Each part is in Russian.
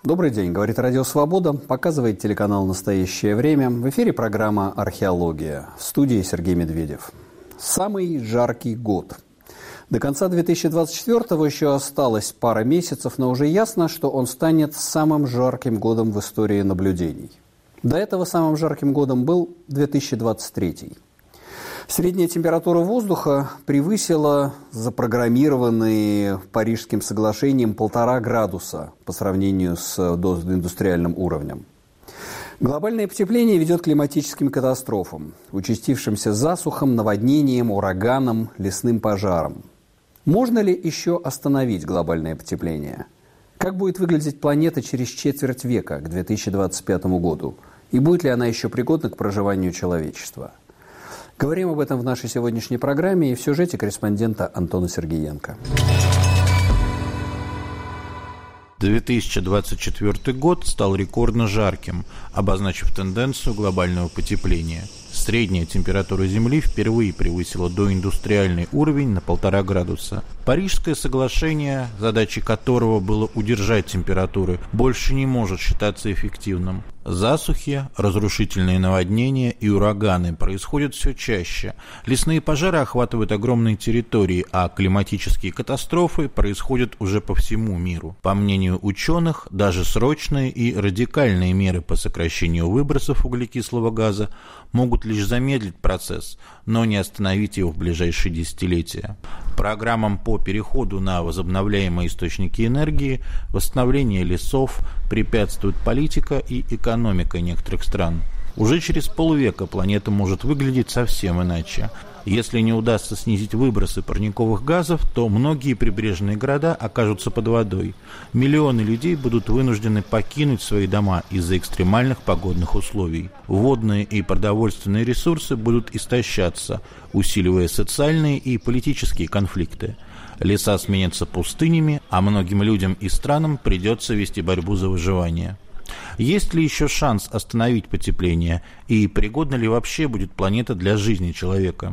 Добрый день, говорит Радио Свобода, показывает телеканал «Настоящее время». В эфире программа «Археология». В студии Сергей Медведев. Самый жаркий год. До конца 2024-го еще осталось пара месяцев, но уже ясно, что он станет самым жарким годом в истории наблюдений. До этого самым жарким годом был 2023. Средняя температура воздуха превысила запрограммированные Парижским соглашением 1,5 градуса по сравнению с доиндустриальным уровнем. Глобальное потепление ведет к климатическим катастрофам, участившимся засухам, наводнениям, ураганам, лесным пожарам. Можно ли еще остановить глобальное потепление? Как будет выглядеть планета через четверть века, к 2025 году? И будет ли она еще пригодна к проживанию человечества? Говорим об этом в нашей сегодняшней программе и в сюжете корреспондента Антона Сергеенко. 2024 год стал рекордно жарким, обозначив тенденцию глобального потепления. Средняя температура Земли впервые превысила доиндустриальный уровень на 1,5 градуса. Парижское соглашение, задачей которого было удержать температуры, больше не может считаться эффективным. Засухи, разрушительные наводнения и ураганы происходят все чаще. Лесные пожары охватывают огромные территории, а климатические катастрофы происходят уже по всему миру. По мнению ученых, даже срочные и радикальные меры по сокращению выбросов углекислого газа могут лишь замедлить процесс, но не остановить его в ближайшие десятилетия. Программам по переходу на возобновляемые источники энергии, восстановление лесов препятствует политика и экономика некоторых стран. Уже через полвека планета может выглядеть совсем иначе. Если не удастся снизить выбросы парниковых газов, то многие прибрежные города окажутся под водой. Миллионы людей будут вынуждены покинуть свои дома из-за экстремальных погодных условий. Водные и продовольственные ресурсы будут истощаться, усиливая социальные и политические конфликты. Леса сменятся пустынями, а многим людям и странам придется вести борьбу за выживание. Есть ли еще шанс остановить потепление, и пригодна ли вообще будет планета для жизни человека?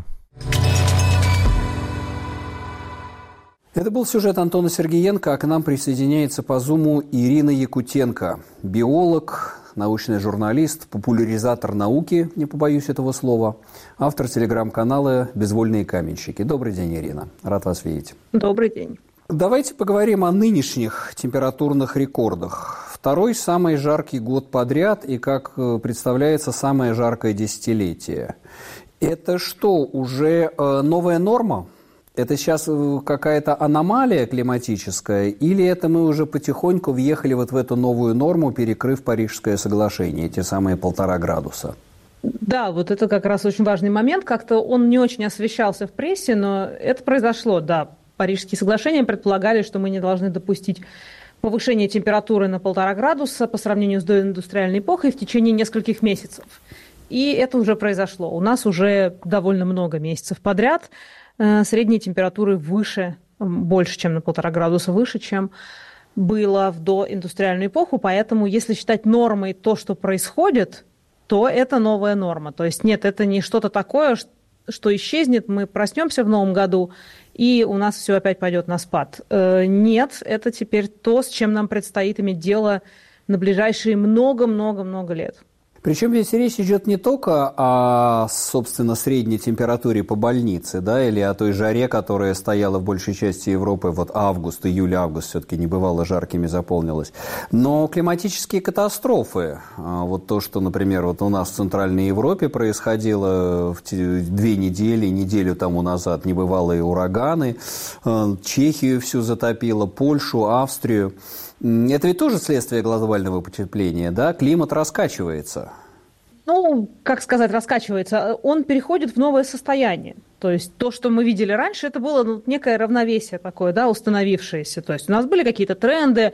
Это был сюжет Антона Сергеенко, а к нам присоединяется по Зуму Ирина Якутенко, биолог, научный журналист, популяризатор науки, не побоюсь этого слова, автор телеграм-канала «Безвольные каменщики». Добрый день, Ирина. Рад вас видеть. Добрый день. Давайте поговорим о нынешних температурных рекордах. Второй самый жаркий год подряд и, как представляется, самое жаркое десятилетие. Это что, уже новая норма? Это сейчас какая-то аномалия климатическая, или это мы уже потихоньку въехали вот в эту новую норму, перекрыв Парижское соглашение, те самые 1,5 градуса? Да, вот это как раз очень важный момент. Как-то он не очень освещался в прессе, но это произошло, да. Парижские соглашения предполагали, что мы не должны допустить повышение температуры на 1,5 градуса по сравнению с доиндустриальной эпохой в течение нескольких месяцев. И это уже произошло. У нас уже довольно много месяцев подряд средние температуры выше, больше, чем на 1,5 градуса выше, чем было в доиндустриальную эпоху. Поэтому, если считать нормой то, что происходит, то это новая норма. То есть нет, это не что-то такое, что исчезнет, мы проснемся в новом году, и у нас все опять пойдет на спад. Нет, это теперь то, с чем нам предстоит иметь дело на ближайшие много-много-много лет. Причем здесь речь идет не только о, собственно, средней температуре по больнице, да, или о той жаре, которая стояла в большей части Европы, вот август, июль-август все-таки небывало жаркими заполнилось, но климатические катастрофы. Вот то, что, например, вот у нас в Центральной Европе происходило в 2 недели, неделю тому назад небывалые ураганы, Чехию всю затопило, Польшу, Австрию. Это ведь тоже следствие глобального потепления, да? Климат раскачивается. Ну, как сказать, раскачивается. Он переходит в новое состояние. То есть то, что мы видели раньше, это было некое равновесие такое, да, установившееся. То есть у нас были какие-то тренды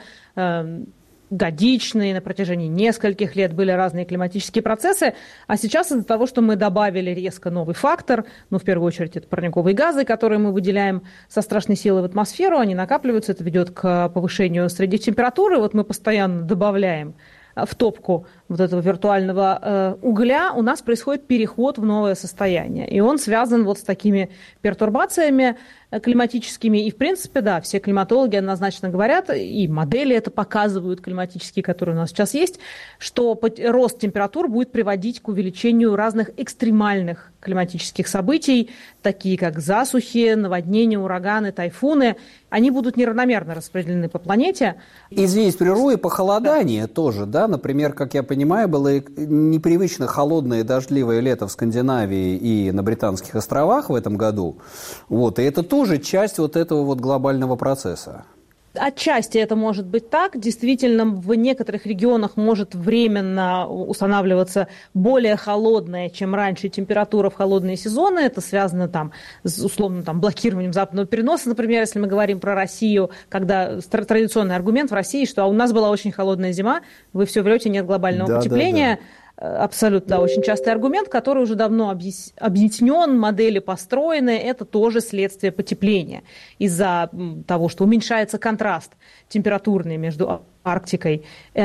годичные на протяжении нескольких лет, были разные климатические процессы. А сейчас из-за того, что мы добавили резко новый фактор, ну, в первую очередь, это парниковые газы, которые мы выделяем со страшной силой в атмосферу, они накапливаются, это ведет к повышению средней температуры. Вот мы постоянно добавляем в топку вот этого виртуального угля, у нас происходит переход в новое состояние. И он связан вот с такими пертурбациями климатическими. И, в принципе, да, все климатологи однозначно говорят, и модели это показывают климатические, которые у нас сейчас есть, что рост температур будет приводить к увеличению разных экстремальных климатических событий, такие как засухи, наводнения, ураганы, тайфуны. Они будут неравномерно распределены по планете. Извините, прерву, и похолодание тоже, да? Например, как я понимаю, было непривычно холодное и дождливое лето в Скандинавии и на Британских островах в этом году. Вот, и это тоже часть вот этого вот глобального процесса. Отчасти это может быть так. Действительно, в некоторых регионах может временно устанавливаться более холодная, чем раньше, температура в холодные сезоны. Это связано там, с условно блокированием западного переноса, например, если мы говорим про Россию, когда традиционный аргумент в России, что у нас была очень холодная зима, вы все врете, нет глобального потепления. Да. Абсолютно, да, очень частый аргумент, который уже давно объяснен, модели построены, это тоже следствие потепления из-за того, что уменьшается контраст температурный между Арктикой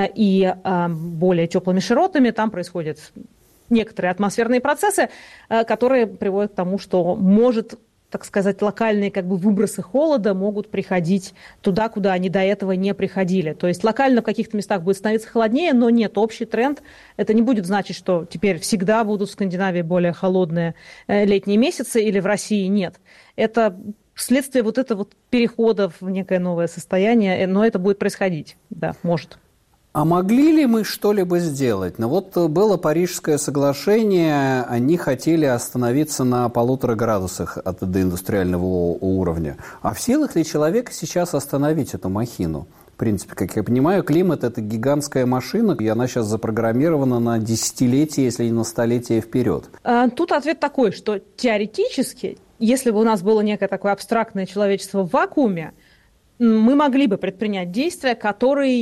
и более теплыми широтами, там происходят некоторые атмосферные процессы, которые приводят к тому, что может, так сказать, локальные выбросы холода могут приходить туда, куда они до этого не приходили. То есть локально в каких-то местах будет становиться холоднее, но нет, общий тренд. Это не будет значить, что теперь всегда будут в Скандинавии более холодные летние месяцы или в России нет. Это следствие вот этого перехода в некое новое состояние, но это будет происходить, да, может. А могли ли мы что-либо сделать? Ну вот было Парижское соглашение, они хотели остановиться на 1,5 градусах от доиндустриального уровня. А в силах ли человека сейчас остановить эту махину? В принципе, как я понимаю, климат – это гигантская машина, и она сейчас запрограммирована на десятилетия, если не на столетия вперед. Тут ответ такой, что теоретически, если бы у нас было некое такое абстрактное человечество в вакууме, мы могли бы предпринять действия, которые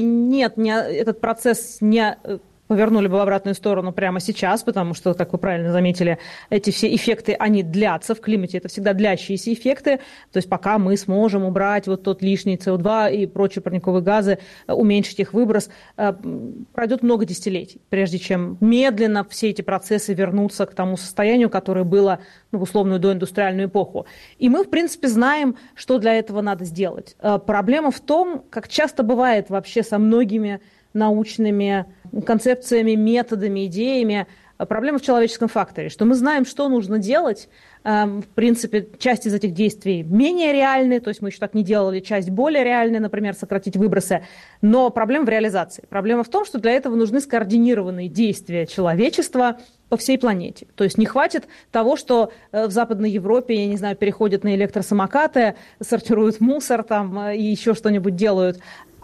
этот процесс не повернули бы в обратную сторону прямо сейчас, потому что, как вы правильно заметили, эти все эффекты, они длятся в климате, это всегда длящиеся эффекты, то есть пока мы сможем убрать вот тот лишний СО2 и прочие парниковые газы, уменьшить их выброс, пройдет много десятилетий, прежде чем медленно все эти процессы вернутся к тому состоянию, которое было в условную доиндустриальную эпоху. И мы, в принципе, знаем, что для этого надо сделать. Проблема в том, как часто бывает вообще со многими научными концепциями, методами, идеями. Проблема в человеческом факторе, что мы знаем, что нужно делать. В принципе, часть из этих действий менее реальны, то есть мы еще так не делали, часть более реальная, например, сократить выбросы. Но проблема в реализации. Проблема в том, что для этого нужны скоординированные действия человечества по всей планете. То есть не хватит того, что в Западной Европе, я не знаю, переходят на электросамокаты, сортируют мусор там и еще что-нибудь делают.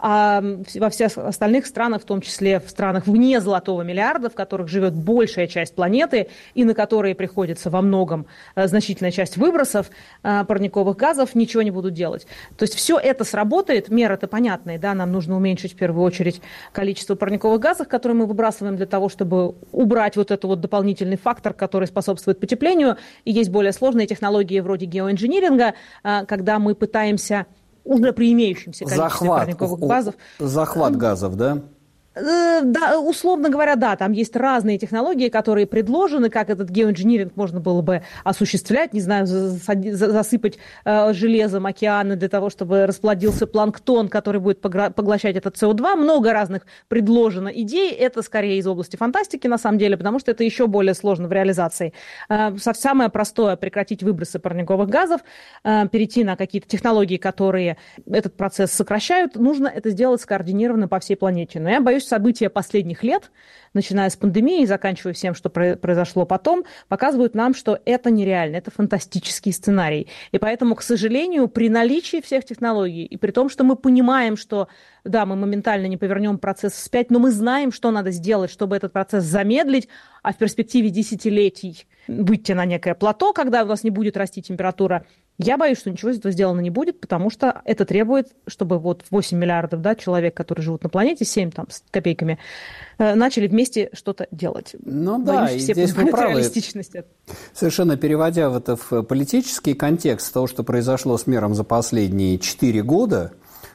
А во всех остальных странах, в том числе в странах вне золотого миллиарда, в которых живет большая часть планеты и на которые приходится во многом значительная часть выбросов парниковых газов, ничего не будут делать. То есть все это сработает, меры-то понятные, да, нам нужно уменьшить в первую очередь количество парниковых газов, которые мы выбрасываем для того, чтобы убрать вот этот вот дополнительный фактор, который способствует потеплению. И есть более сложные технологии вроде геоинжиниринга, когда мы пытаемся уже при имеющемся количестве парниковых газов. Захват газов, да? Да, условно говоря, да, там есть разные технологии, которые предложены, как этот геоинжиниринг можно было бы осуществлять, не знаю, засыпать железом океаны для того, чтобы расплодился планктон, который будет поглощать этот СО2. Много разных предложено идей, это скорее из области фантастики на самом деле, потому что это еще более сложно в реализации. Самое простое — прекратить выбросы парниковых газов, перейти на какие-то технологии, которые этот процесс сокращают, нужно это сделать скоординированно по всей планете. Но я боюсь, события последних лет, начиная с пандемии и заканчивая всем, что произошло потом, показывают нам, что это нереально, это фантастический сценарий. И поэтому, к сожалению, при наличии всех технологий и при том, что мы понимаем, что да, мы моментально не повернем процесс вспять, но мы знаем, что надо сделать, чтобы этот процесс замедлить, а в перспективе десятилетий выйти на некое плато, когда у нас не будет расти температура. Я боюсь, что ничего из этого сделано не будет, потому что это требует, чтобы вот 8 миллиардов человек, которые живут на планете, 7 там, с копейками, начали вместе что-то делать. Ну да, боюсь, и здесь вы правы. Реалистичность. Совершенно переводя это в политический контекст, того, что произошло с миром за последние 4 года,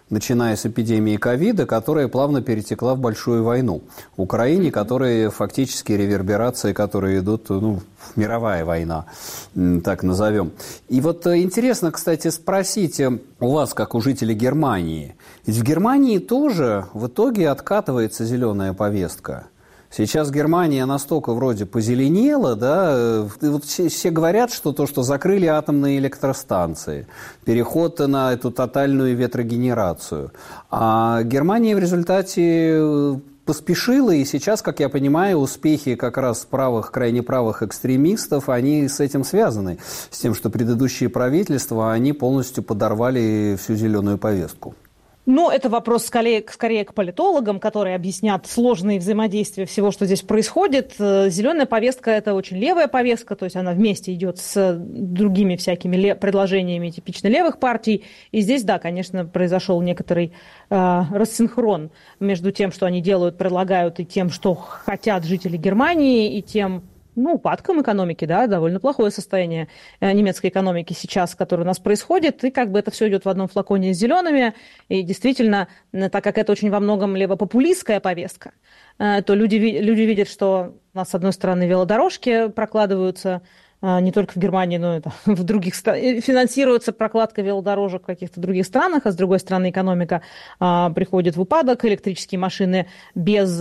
начиная с эпидемии ковида, которая плавно перетекла в большую войну в Украине, которые фактически реверберации, которые идут, мировая война, так назовем. И вот интересно, кстати, спросить у вас, как у жителей Германии, ведь в Германии тоже в итоге откатывается зеленая повестка. Сейчас Германия настолько вроде позеленела, да, и вот все говорят, что то, что закрыли атомные электростанции, переход на эту тотальную ветрогенерацию. А Германия в результате поспешила, и сейчас, как я понимаю, успехи как раз правых, крайне правых экстремистов, они с этим связаны, с тем, что предыдущие правительства, они полностью подорвали всю зеленую повестку. Это вопрос скорее к политологам, которые объяснят сложные взаимодействия всего, что здесь происходит. Зеленая повестка – это очень левая повестка, то есть она вместе идет с другими всякими предложениями типично левых партий. И здесь, да, конечно, произошел некоторый рассинхрон между тем, что они делают, предлагают, и тем, что хотят жители Германии, и тем, упадком экономики, да, довольно плохое состояние немецкой экономики сейчас, которое у нас происходит, и это все идет в одном флаконе с зелеными, и действительно, так как это очень во многом левопопулистская повестка, то люди видят, что у нас, с одной стороны, велодорожки прокладываются не только в Германии, но и в других странах, финансируется прокладка велодорожек в каких-то других странах, а с другой стороны, экономика приходит в упадок, электрические машины без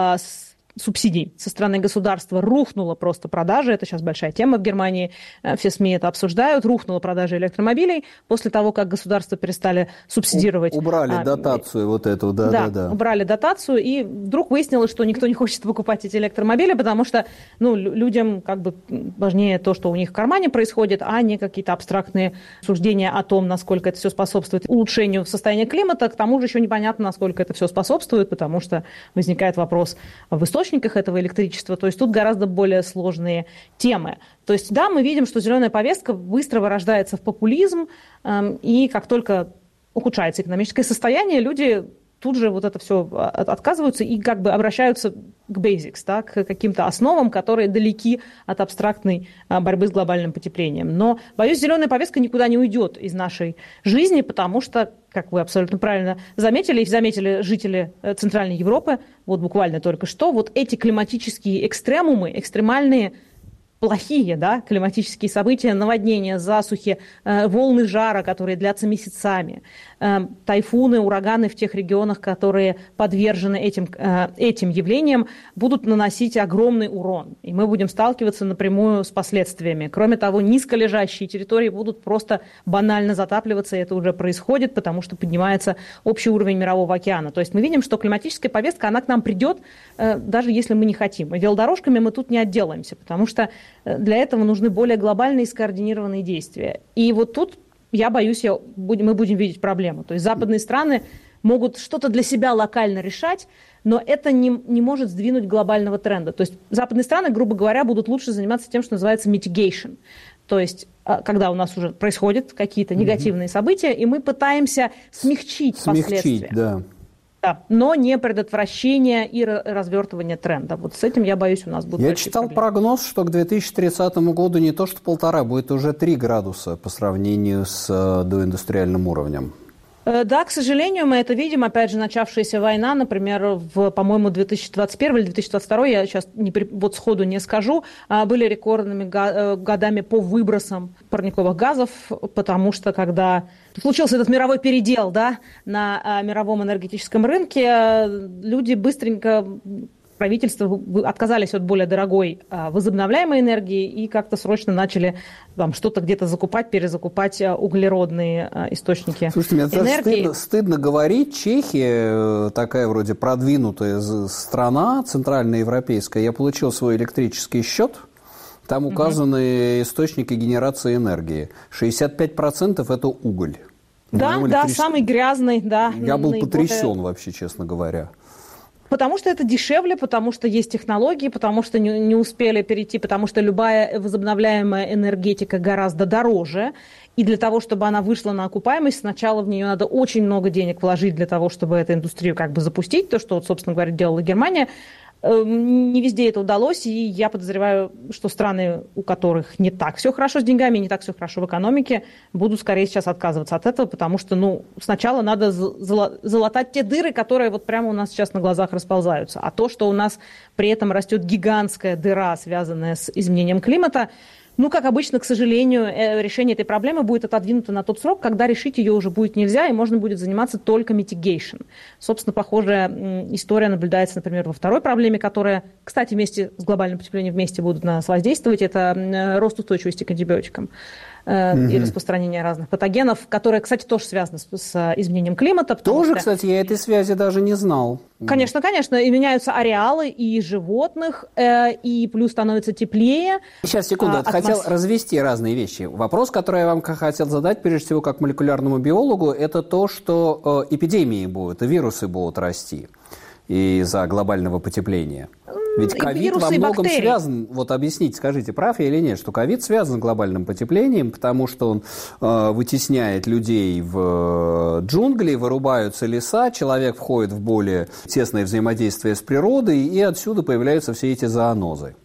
субсидий со стороны государства рухнула просто продажа. Это сейчас большая тема в Германии. Все СМИ это обсуждают. Рухнула продажа электромобилей после того, как государство перестали субсидировать. Убрали дотацию вот эту, да. Убрали дотацию, и вдруг выяснилось, что никто не хочет покупать эти электромобили, потому что людям важнее то, что у них в кармане происходит, а не какие-то абстрактные суждения о том, насколько это все способствует улучшению состояния климата. К тому же еще непонятно, насколько это все способствует, потому что возникает вопрос в источниках этого электричества. То есть тут гораздо более сложные темы. То есть, да, мы видим, что зеленая повестка быстро вырождается в популизм, и как только ухудшается экономическое состояние, люди тут же это все отказываются и обращаются к basics, да, к каким-то основам, которые далеки от абстрактной борьбы с глобальным потеплением. Но, боюсь, зеленая повестка никуда не уйдет из нашей жизни, потому что, как вы абсолютно правильно заметили, и заметили жители Центральной Европы, буквально только что, эти климатические экстремумы, экстремальные плохие, да, климатические события, наводнения, засухи, волны жара, которые длятся месяцами, тайфуны, ураганы в тех регионах, которые подвержены этим явлениям, будут наносить огромный урон. И мы будем сталкиваться напрямую с последствиями. Кроме того, низколежащие территории будут просто банально затапливаться, и это уже происходит, потому что поднимается общий уровень Мирового океана. То есть мы видим, что климатическая повестка, она к нам придет, даже если мы не хотим. И велодорожками мы тут не отделаемся, потому что для этого нужны более глобальные и скоординированные действия. И тут, я боюсь, мы будем видеть проблему. То есть западные страны могут что-то для себя локально решать, но это не может сдвинуть глобального тренда. То есть западные страны, грубо говоря, будут лучше заниматься тем, что называется mitigation. То есть когда у нас уже происходят какие-то негативные события, и мы пытаемся смягчить последствия. Да. Да, но не предотвращение и развертывание тренда. С этим, я боюсь, у нас будут Я читал проблемы. Прогноз, что к 2030 году не то что 1,5, будет уже 3 градуса по сравнению с доиндустриальным уровнем. Да, к сожалению, мы это видим. Опять же, начавшаяся война, например, по-моему, 2021 или 2022, я сейчас сходу не скажу, были рекордными годами по выбросам парниковых газов, потому что когда случился этот мировой передел, да, на мировом энергетическом рынке, люди быстренько... Правительства отказались от более дорогой возобновляемой энергии и как-то срочно начали что-то где-то закупать, перезакупать углеродные источники. Слушайте, мне энергии. стыдно говорить. Чехия, такая вроде продвинутая страна, центральноевропейская, я получил свой электрический счет. Там указаны источники генерации энергии. 65% это уголь. Да, самый грязный, да. Я был потрясен вообще, честно говоря. Потому что это дешевле, потому что есть технологии, потому что не успели перейти, потому что любая возобновляемая энергетика гораздо дороже. И для того, чтобы она вышла на окупаемость, сначала в нее надо очень много денег вложить для того, чтобы эту индустрию запустить. То, что, собственно говоря, делала Германия. Не везде это удалось, и я подозреваю, что страны, у которых не так все хорошо с деньгами, не так все хорошо в экономике, будут скорее сейчас отказываться от этого, потому что сначала надо залатать те дыры, которые вот прямо у нас сейчас на глазах расползаются. А то, что у нас при этом растет гигантская дыра, связанная с изменением климата, как обычно, к сожалению, решение этой проблемы будет отодвинуто на тот срок, когда решить ее уже будет нельзя, и можно будет заниматься только mitigation. Собственно, похожая история наблюдается, например, во второй проблеме, которая, кстати, вместе с глобальным потеплением вместе будут на нас воздействовать, это рост устойчивости к антибиотикам и распространение разных патогенов, которое, кстати, тоже связано с изменением климата. Тоже, кстати, я этой связи даже не знал. Конечно, и меняются ареалы и животных, и плюс становится теплее. Сейчас, секунду, хотел развести разные вещи. Вопрос, который я вам хотел задать, прежде всего, как молекулярному биологу, это то, что эпидемии будут, и вирусы будут расти из-за глобального потепления. Ведь ковид во многом связан, объясните, скажите, прав я или нет, что ковид связан с глобальным потеплением, потому что он вытесняет людей в джунгли, вырубаются леса, человек входит в более тесное взаимодействие с природой, и отсюда появляются все эти зоонозы.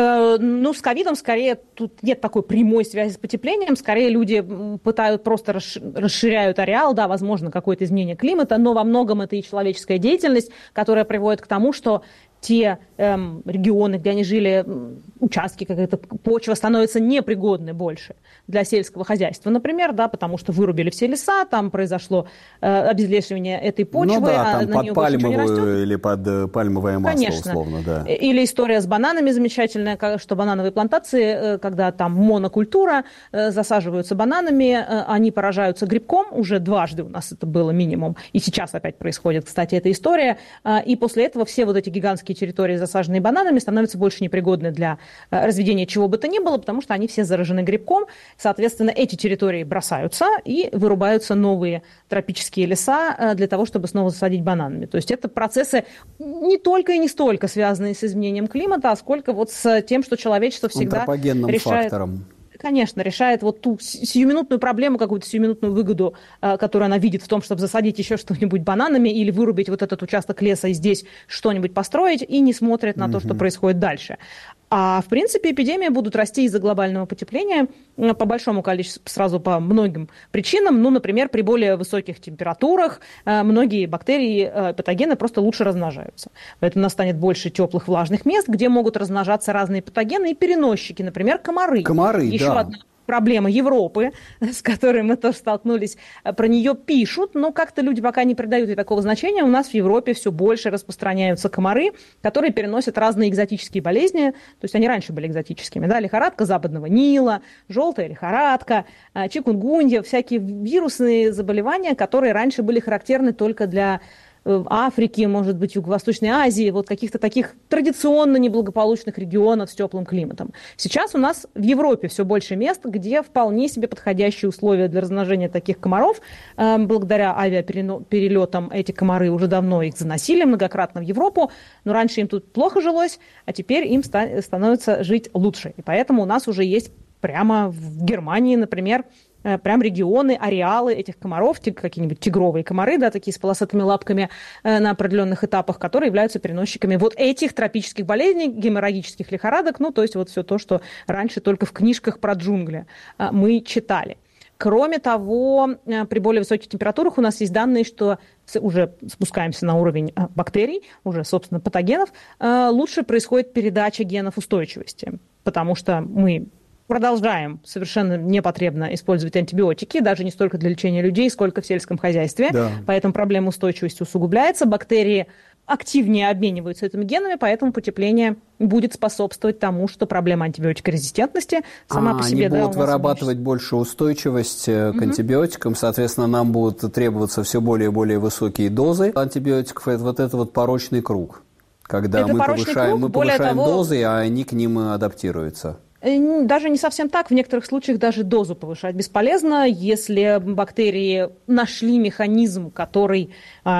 С ковидом скорее тут нет такой прямой связи с потеплением, скорее люди просто расширяют ареал, да, возможно, какое-то изменение климата, но во многом это и человеческая деятельность, которая приводит к тому, что те регионы, где они жили, участки, какая-то почва становится непригодной больше для сельского хозяйства, например, да, потому что вырубили все леса, там произошло обезлесивание этой почвы, там под пальмовую или под пальмовое масло, конечно, условно, да. Или история с бананами замечательная, что банановые плантации, когда там монокультура, засаживаются бананами, они поражаются грибком, уже дважды у нас это было минимум, и сейчас опять происходит, кстати, эта история, и после этого все вот эти гигантские территории, засаженные бананами, становятся больше непригодны для разведения чего бы то ни было, потому что они все заражены грибком. Соответственно, эти территории бросаются и вырубаются новые тропические леса для того, чтобы снова засадить бананами. То есть это процессы не только и не столько связанные с изменением климата, а сколько с тем, что человечество всегда решает... фактором. Конечно, решает ту сиюминутную проблему, какую-то сиюминутную выгоду, которую она видит в том, чтобы засадить еще что-нибудь бананами или вырубить вот этот участок леса и здесь что-нибудь построить, и не смотрит на то, что происходит дальше. А, в принципе, эпидемии будут расти из-за глобального потепления по большому количеству, сразу по многим причинам. Например, при более высоких температурах многие бактерии, патогены просто лучше размножаются. Поэтому у нас станет больше теплых влажных мест, где могут размножаться разные патогены и переносчики, например, комары. Еще одна проблема Европы, с которой мы тоже столкнулись, про нее пишут, но как-то люди пока не придают ей такого значения. У нас в Европе все больше распространяются комары, которые переносят разные экзотические болезни. То есть они раньше были экзотическими. Да? Лихорадка западного Нила, желтая лихорадка, чикунгунья, всякие вирусные заболевания, которые раньше были характерны только для Африки, может быть, Юго-Восточной Азии, каких-то таких традиционно неблагополучных регионов с теплым климатом. Сейчас у нас в Европе все больше мест, где вполне себе подходящие условия для размножения таких комаров. Благодаря авиаперелетам эти комары уже давно их заносили многократно в Европу, но раньше им тут плохо жилось, а теперь им становится жить лучше. И поэтому у нас уже есть прямо в Германии, например, прям регионы, ареалы этих комаров, какие-нибудь тигровые комары, да, такие с полосатыми лапками на определенных этапах, которые являются переносчиками этих тропических болезней, геморрагических лихорадок, то есть все то, что раньше только в книжках про джунгли мы читали. Кроме того, при более высоких температурах у нас есть данные, что уже спускаемся на уровень бактерий, уже, собственно, патогенов, лучше происходит передача генов устойчивости, потому что мы продолжаем совершенно непотребно использовать антибиотики, даже не столько для лечения людей, сколько в сельском хозяйстве. Да. Поэтому проблема устойчивости усугубляется, бактерии активнее обмениваются этими генами, поэтому потепление будет способствовать тому, что проблема антибиотикорезистентности сама по себе... Они будут вырабатывать больше устойчивость к антибиотикам, соответственно, нам будут требоваться все более и более высокие дозы антибиотиков. Это порочный круг, когда мы повышаем дозы, а они к ним адаптируются. Даже не совсем так. В некоторых случаях даже дозу повышать бесполезно. Если бактерии нашли механизм, который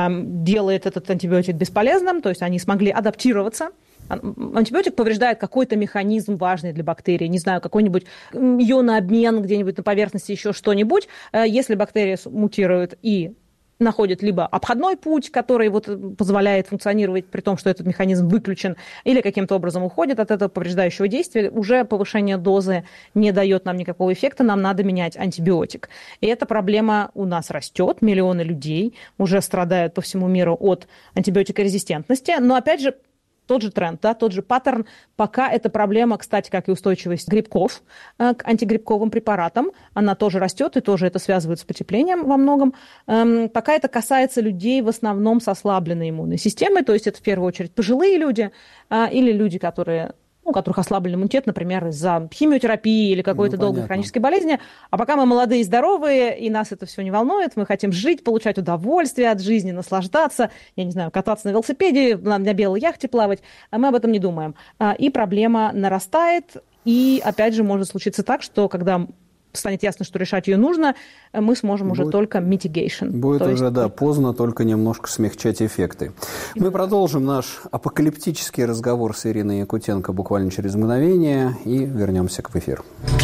делает этот антибиотик бесполезным, то есть они смогли адаптироваться. Антибиотик повреждает какой-то механизм важный для бактерии, не знаю, какой-нибудь ионообмен где-нибудь на поверхности, еще что-нибудь. Если бактерия мутирует и находит либо обходной путь, который вот позволяет функционировать, при том, что этот механизм выключен, или каким-то образом уходит от этого повреждающего действия, уже повышение дозы не дает нам никакого эффекта, нам надо менять антибиотик. И эта проблема у нас растет, миллионы людей уже страдают по всему миру от антибиотикорезистентности, но опять же, тот же тренд, да, тот же паттерн. Пока эта проблема, кстати, как и устойчивость грибков к антигрибковым препаратам, она тоже растет, и тоже это связывает с потеплением во многом. Пока это касается людей в основном с ослабленной иммунной системой, то есть это в первую очередь пожилые люди или люди, у которых ослаблен иммунитет, например, из-за химиотерапии или какой-то долгой хронической болезни. А пока мы молодые и здоровые, и нас это все не волнует, мы хотим жить, получать удовольствие от жизни, наслаждаться, я не знаю, кататься на велосипеде, на белой яхте плавать, а мы об этом не думаем. И проблема нарастает, и опять же может случиться так, что когда станет ясно, что решать ее нужно, мы сможем уже только mitigation. Будет уже, поздно, только немножко смягчать эффекты. Мы продолжим наш апокалиптический разговор с Ириной Якутенко буквально через мгновение и вернемся в эфир.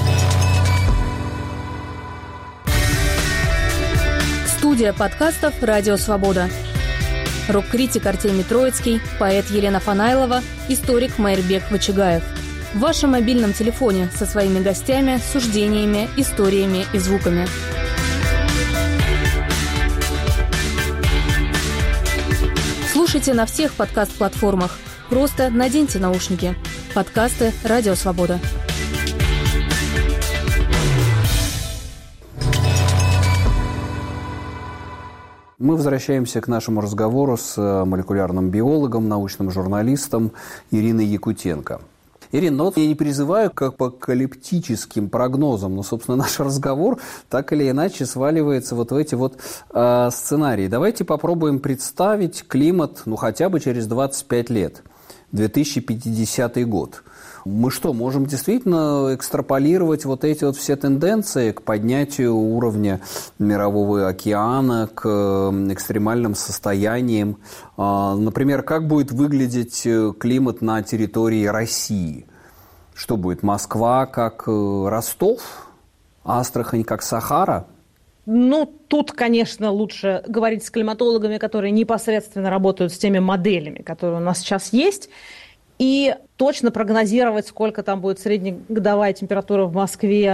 Студия подкастов «Радио Свобода». Рок-критик Артемий Троицкий, поэт Елена Фанайлова, историк Майрбек Вачигаев. В вашем мобильном телефоне со своими гостями, суждениями, историями и звуками. Слушайте на всех подкаст-платформах. Просто наденьте наушники. Подкасты «Радио Свобода». Мы возвращаемся к нашему разговору с молекулярным биологом, научным журналистом Ириной Якутенко. Ирина, я не призываю к апокалиптическим прогнозам, но, собственно, наш разговор так или иначе сваливается вот в эти сценарии. Давайте попробуем представить климат, хотя бы через 25 лет, 2050 год. Мы что, можем действительно экстраполировать эти все тенденции к поднятию уровня мирового океана, к экстремальным состояниям? Например, как будет выглядеть климат на территории России? Что будет, Москва как Ростов, Астрахань как Сахара? Тут, конечно, лучше говорить с климатологами, которые непосредственно работают с теми моделями, которые у нас сейчас есть, и точно прогнозировать, сколько там будет среднегодовая температура в Москве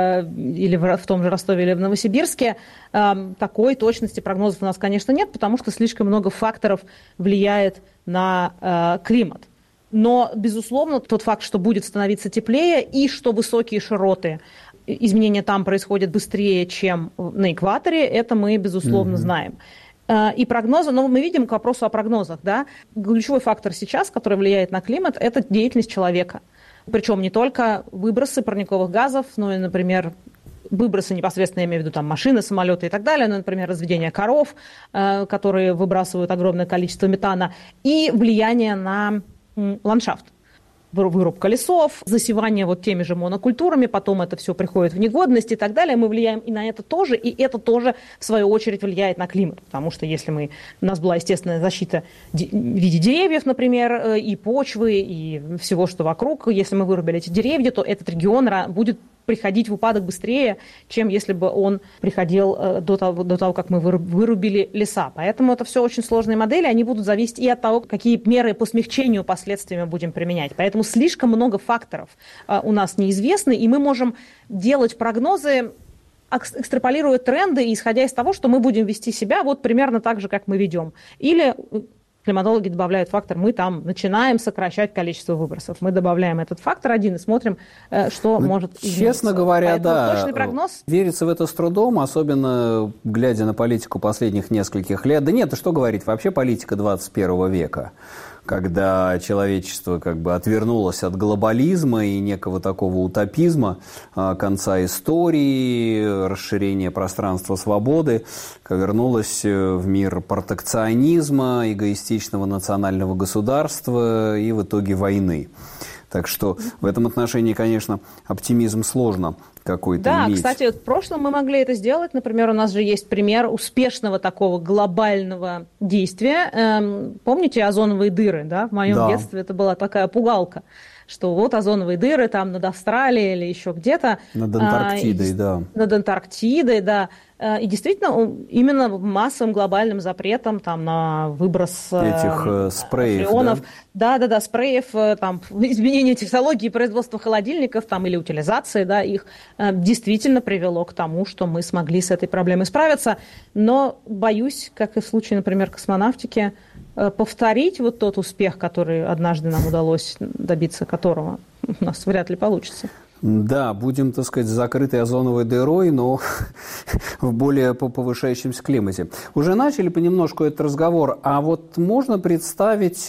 или в том же Ростове или в Новосибирске, такой точности прогнозов у нас, конечно, нет, потому что слишком много факторов влияет на климат. Но, безусловно, тот факт, что будет становиться теплее и что высокие широты, изменения там происходят быстрее, чем на экваторе, это мы, безусловно, знаем. И прогнозы, но мы видим к вопросу о прогнозах, да, ключевой фактор сейчас, который влияет на климат, это деятельность человека. Причем не только выбросы парниковых газов, но и, например, выбросы непосредственно, я имею в виду машины, самолеты и так далее, например, разведение коров, которые выбрасывают огромное количество метана, и влияние на ландшафт. Вырубка лесов, засевание теми же монокультурами, потом это все приходит в негодность и так далее. Мы влияем и на это тоже, и это тоже, в свою очередь, влияет на климат. Потому что если у нас была естественная защита в виде деревьев, например, и почвы, и всего, что вокруг, если мы вырубили эти деревья, то этот регион будет приходить в упадок быстрее, чем если бы он приходил до того, как мы вырубили леса. Поэтому это все очень сложные модели, они будут зависеть и от того, какие меры по смягчению последствий мы будем применять. Поэтому слишком много факторов у нас неизвестны, и мы можем делать прогнозы, экстраполируя тренды, исходя из того, что мы будем вести себя примерно так же, как мы ведем. Или климатологи добавляют фактор, мы там начинаем сокращать количество выбросов. Мы добавляем этот фактор один и смотрим, что может измениться. Честно говоря, поэтому точный прогноз. Верится в это с трудом, особенно глядя на политику последних нескольких лет. Да нет, что говорить, вообще политика 21 века. Когда человечество отвернулось от глобализма и некого такого утопизма, конца истории, расширения пространства свободы, вернулось в мир протекционизма, эгоистичного национального государства и в итоге войны. Так что в этом отношении, конечно, оптимизм сложно какой-то иметь. Да, кстати, в прошлом мы могли это сделать. Например, у нас же есть пример успешного такого глобального действия. Помните озоновые дыры, да? В моем детстве это была такая пугалка, что вот озоновые дыры там над Австралией или еще где-то. Над Антарктидой, да. Над Антарктидой, да. И действительно, именно массовым глобальным запретом там, на выброс этих спреев, фреонов, да, спреев, там, изменение технологии производства холодильников там, или утилизации, да, их действительно привело к тому, что мы смогли с этой проблемой справиться. Но боюсь, как и в случае, например, космонавтики, повторить вот тот успех, который однажды нам удалось добиться, которого у нас вряд ли получится. Да, будем, так сказать, закрытой озоновой дырой, но в более повышающемся климате. Уже начали понемножку этот разговор, а вот можно представить,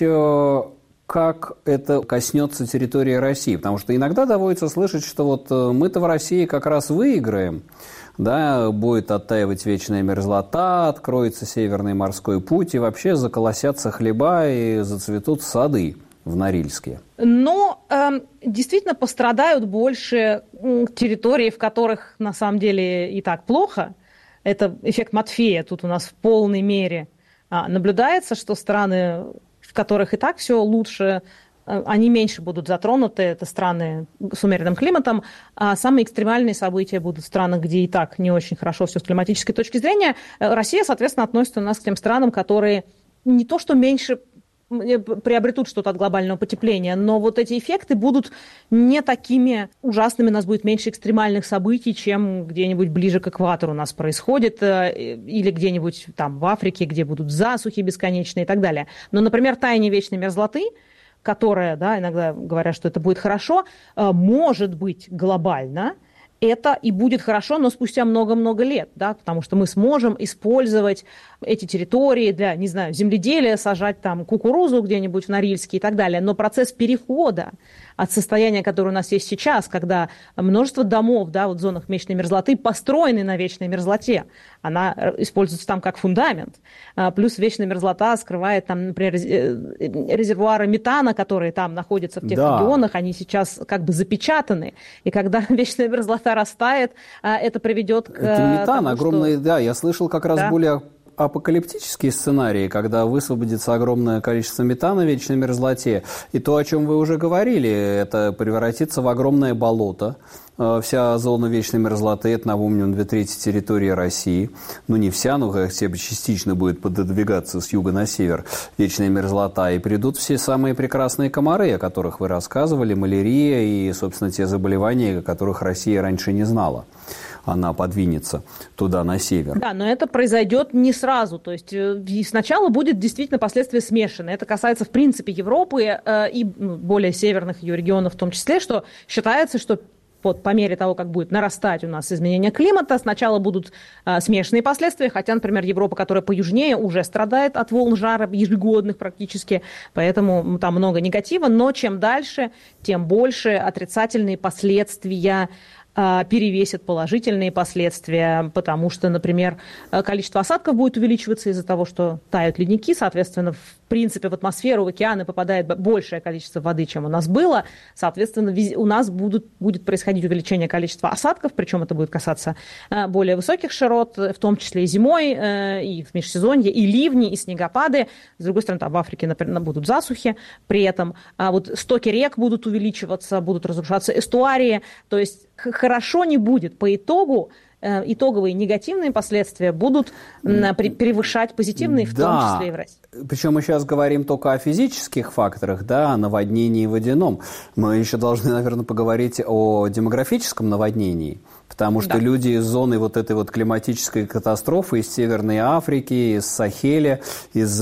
как это коснется территории России? Потому что иногда доводится слышать, что вот мы-то в России как раз выиграем, да, будет оттаивать вечная мерзлота, откроется Северный морской путь, и вообще заколосятся хлеба и зацветут сады в Норильске. Но действительно пострадают больше территории, в которых на самом деле и так плохо. Это эффект Матфея тут у нас в полной мере наблюдается, что страны, в которых и так все лучше, они меньше будут затронуты, это страны с умеренным климатом, а самые экстремальные события будут в странах, где и так не очень хорошо все с климатической точки зрения. Россия, соответственно, относится у нас к тем странам, которые не то что меньше приобретут что-то от глобального потепления, но вот эти эффекты будут не такими ужасными, у нас будет меньше экстремальных событий, чем где-нибудь ближе к экватору у нас происходит, или где-нибудь там в Африке, где будут засухи бесконечные и так далее. Но, например, таяние вечной мерзлоты, которая, да, иногда говорят, что это будет хорошо, может быть глобально, это и будет хорошо, но спустя много-много лет, да, потому что мы сможем использовать эти территории для, не знаю, земледелия, сажать там кукурузу где-нибудь в Норильске и так далее. Но процесс перехода от состояния, которое у нас есть сейчас, когда множество домов, да, вот в зонах вечной мерзлоты построены на вечной мерзлоте, она используется там как фундамент. Плюс вечная мерзлота скрывает там, например, резервуары метана, которые там находятся в тех регионах, они сейчас как бы запечатаны. И когда вечная мерзлота растает, это приведет к... Это метан огромный, да, я слышал как раз более апокалиптические сценарии, когда высвободится огромное количество метана в вечной мерзлоте. И то, о чем вы уже говорили, это превратится в огромное болото. Вся зона вечной мерзлоты, это, напомню, 2/3 территории России. Ну, не вся, но хотя бы частично будет пододвигаться с юга на север вечная мерзлота. И придут все самые прекрасные комары, о которых вы рассказывали, малярия и, собственно, те заболевания, о которых Россия раньше не знала. Она подвинется туда, на север. Да, но это произойдет не сразу. То есть сначала будет действительно последствия смешаны. Это касается, в принципе, Европы и более северных ее регионов в том числе, что считается, что вот по мере того, как будет нарастать у нас изменение климата, сначала будут смешанные последствия, хотя, например, Европа, которая поюжнее, уже страдает от волн жара ежегодных практически, поэтому там много негатива, но чем дальше, тем больше отрицательные последствия перевесят положительные последствия, потому что, например, количество осадков будет увеличиваться из-за того, что тают ледники, соответственно, в принципе, в атмосферу, в океаны попадает большее количество воды, чем у нас было, соответственно, у нас будет происходить увеличение количества осадков, причем это будет касаться более высоких широт, в том числе и зимой, и в межсезонье, и ливни, и снегопады. С другой стороны, там в Африке, например, будут засухи при этом, а вот стоки рек будут увеличиваться, будут разрушаться эстуарии, то есть хорошо не будет. По итогу итоговые негативные последствия будут превышать позитивные, в том числе и в России. Причем мы сейчас говорим только о физических факторах, да, о наводнении водяном. Мы еще должны, наверное, поговорить о демографическом наводнении, потому что люди из зоны вот этой вот климатической катастрофы, из Северной Африки, из Сахеля, из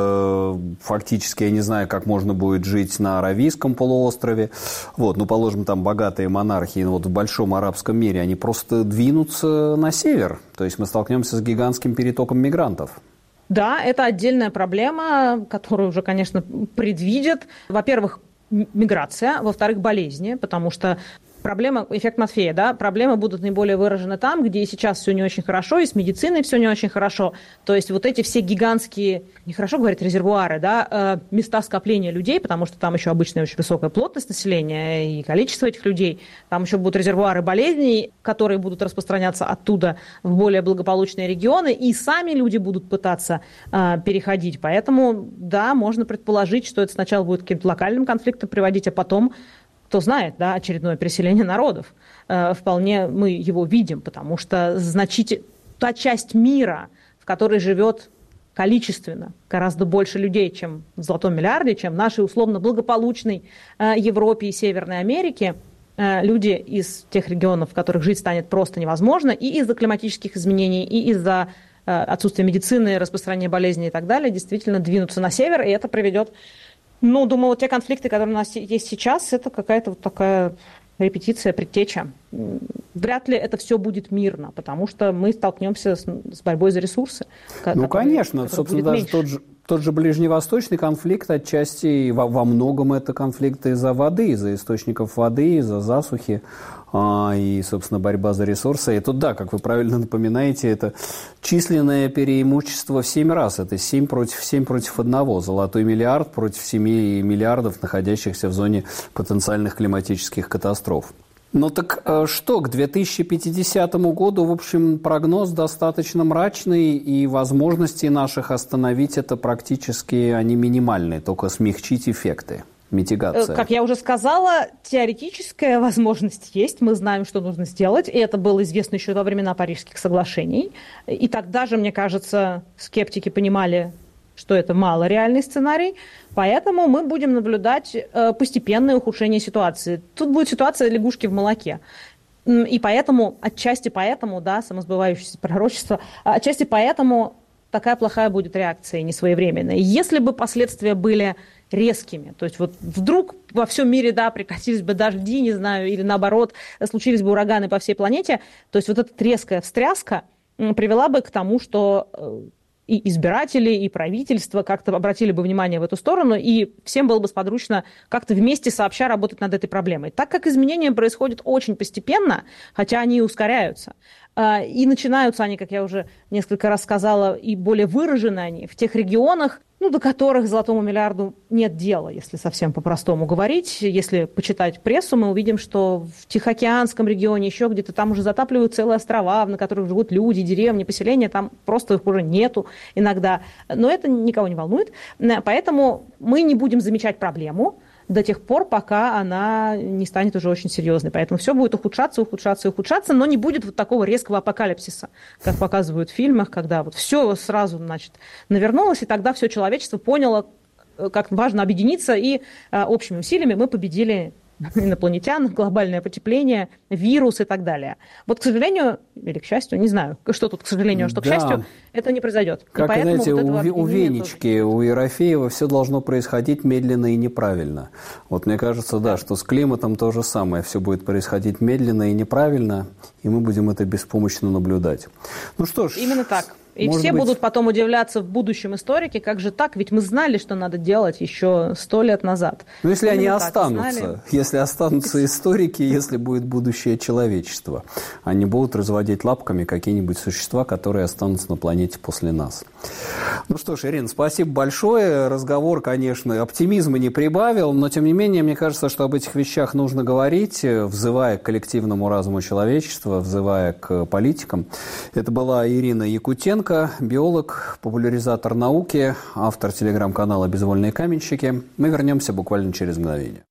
фактически, я не знаю, как можно будет жить на Аравийском полуострове, вот, ну, положим, там богатые монархии, вот в большом арабском мире, они просто двинутся на север, то есть мы столкнемся с гигантским перетоком мигрантов. Да, это отдельная проблема, которую уже, конечно, предвидят. Во-первых, миграция, во-вторых, болезни, потому что проблема, эффект Матфея, да, проблемы будут наиболее выражены там, где и сейчас все не очень хорошо, и с медициной все не очень хорошо. То есть вот эти все гигантские, нехорошо говорить резервуары, да, места скопления людей, потому что там еще обычная очень высокая плотность населения и количество этих людей. Там еще будут резервуары болезней, которые будут распространяться оттуда в более благополучные регионы, и сами люди будут пытаться переходить. Поэтому, да, можно предположить, что это сначала будет к каким-то локальным конфликтам приводить, а потом кто знает, да, очередное переселение народов. Вполне мы его видим, потому что та часть мира, в которой живет количественно гораздо больше людей, чем в золотом миллиарде, чем в нашей условно благополучной Европе и Северной Америке, люди из тех регионов, в которых жить станет просто невозможно, и из-за климатических изменений, и из-за отсутствия медицины, распространения болезней и так далее, действительно двинутся на север, и это приведет, думаю, вот те конфликты, которые у нас есть сейчас, это какая-то вот такая репетиция, предтеча. Вряд ли это все будет мирно, потому что мы столкнемся с борьбой за ресурсы. Конечно, собственно, даже тот же ближневосточный конфликт отчасти во многом это конфликт из-за воды, из-за источников воды, из-за засухи и, собственно, борьба за ресурсы. И тут, да, как вы правильно напоминаете, это численное преимущество в 7 раз. Это 7 против 1. Золотой миллиард против 7 миллиардов, находящихся в зоне потенциальных климатических катастроф. Ну так что, к 2050 году, в общем, прогноз достаточно мрачный, и возможности наших остановить это практически они минимальные, только смягчить эффекты, митигация. Как я уже сказала, теоретическая возможность есть, мы знаем, что нужно сделать, и это было известно еще во времена Парижских соглашений. И тогда же, мне кажется, скептики понимали, что это малореальный сценарий, поэтому мы будем наблюдать постепенное ухудшение ситуации. Тут будет ситуация лягушки в молоке. И поэтому, отчасти поэтому, да, самосбывающееся пророчество, отчасти поэтому такая плохая будет реакция, несвоевременная. Если бы последствия были резкими, то есть вот вдруг во всем мире, да, прекратились бы дожди, не знаю, или наоборот, случились бы ураганы по всей планете, то есть вот эта резкая встряска привела бы к тому, что и избиратели, и правительство как-то обратили бы внимание в эту сторону, и всем было бы сподручно как-то вместе сообща работать над этой проблемой. Так как изменения происходят очень постепенно, хотя они и ускоряются, и начинаются они, как я уже несколько раз сказала, и более выражены они в тех регионах, до которых золотому миллиарду нет дела, если совсем по-простому говорить. Если почитать прессу, мы увидим, что в Тихоокеанском регионе, еще где-то там уже затапливают целые острова, на которых живут люди, деревни, поселения, там просто их уже нету иногда. Но это никого не волнует. Поэтому мы не будем замечать проблему до тех пор, пока она не станет уже очень серьезной. Поэтому все будет ухудшаться, но не будет вот такого резкого апокалипсиса, как показывают в фильмах, когда вот все сразу, навернулось, и тогда все человечество поняло, как важно объединиться, и общими усилиями мы победили инопланетян, глобальное потепление, вирус и так далее. Вот, к сожалению, или к счастью, не знаю, что тут, к сожалению, а что к счастью, это не произойдет. Как, знаете, у Венечки, у Ерофеева все должно происходить медленно и неправильно. Вот мне кажется, да, что с климатом то же самое. Все будет происходить медленно и неправильно, и мы будем это беспомощно наблюдать. Ну что ж. Именно так. И все будут потом удивляться в будущем историки, как же так, ведь мы знали, что надо делать еще 100 лет назад. Ну, если они останутся, если останутся историки, если будет будущее человечества, они будут разводить лапками какие-нибудь существа, которые останутся на планете после нас. Ну что ж, Ирина, спасибо большое. Разговор, конечно, оптимизма не прибавил, но, тем не менее, мне кажется, что об этих вещах нужно говорить, взывая к коллективному разуму человечества, взывая к политикам. Это была Ирина Якутенко, биолог, популяризатор науки, автор телеграм-канала «Безвольные каменщики». Мы вернемся буквально через мгновение.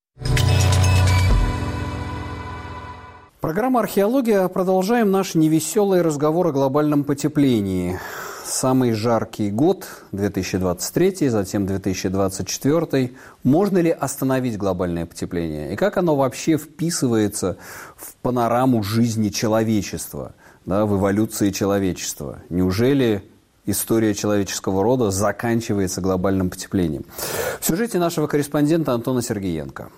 Программа «Археология». Продолжаем наш невеселый разговор о глобальном потеплении. Самый жаркий год, 2023, затем 2024. Можно ли остановить глобальное потепление? И как оно вообще вписывается в панораму жизни человечества? Да, в эволюции человечества. Неужели история человеческого рода заканчивается глобальным потеплением? В сюжете нашего корреспондента Антона Сергеенко.